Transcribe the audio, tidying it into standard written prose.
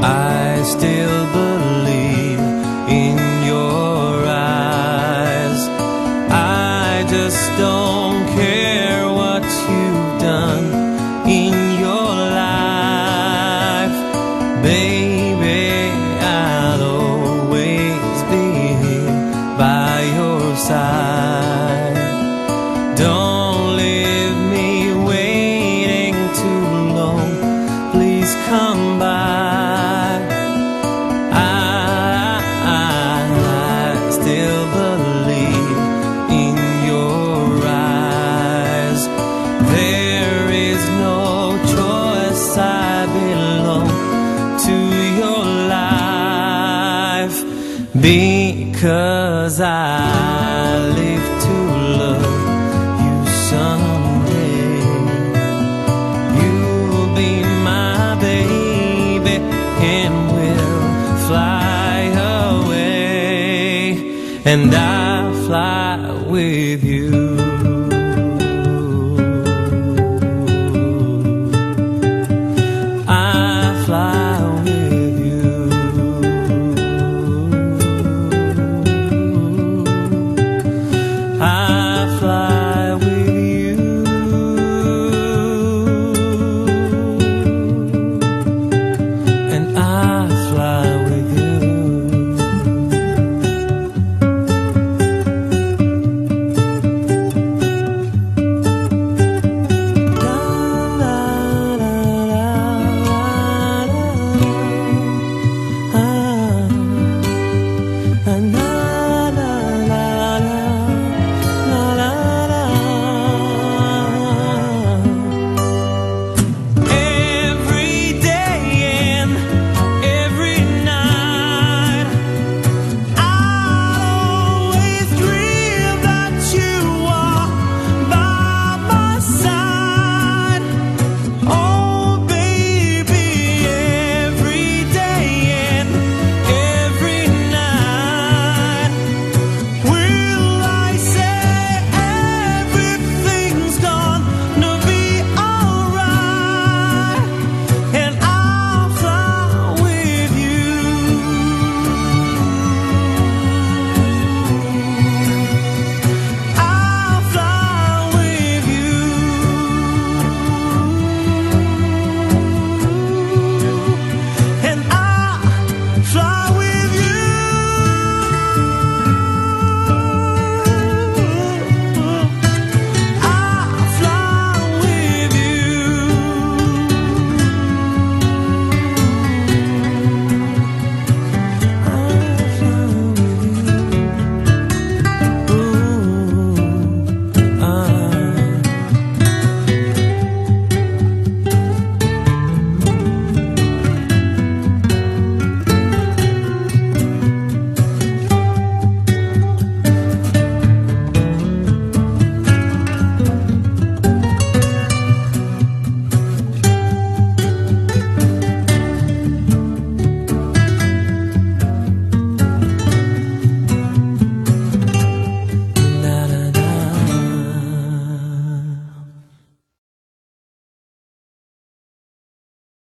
I still believe in your eyes. I just don't care what you've done in your life. Baby, I'll always be here by your side. Don't leave me waiting too long. Please come by. Still believe in your eyes. There is no choice. I belong to your life, because I live to love you someday. You'll be my baby and we'll fly away, and I fly with you.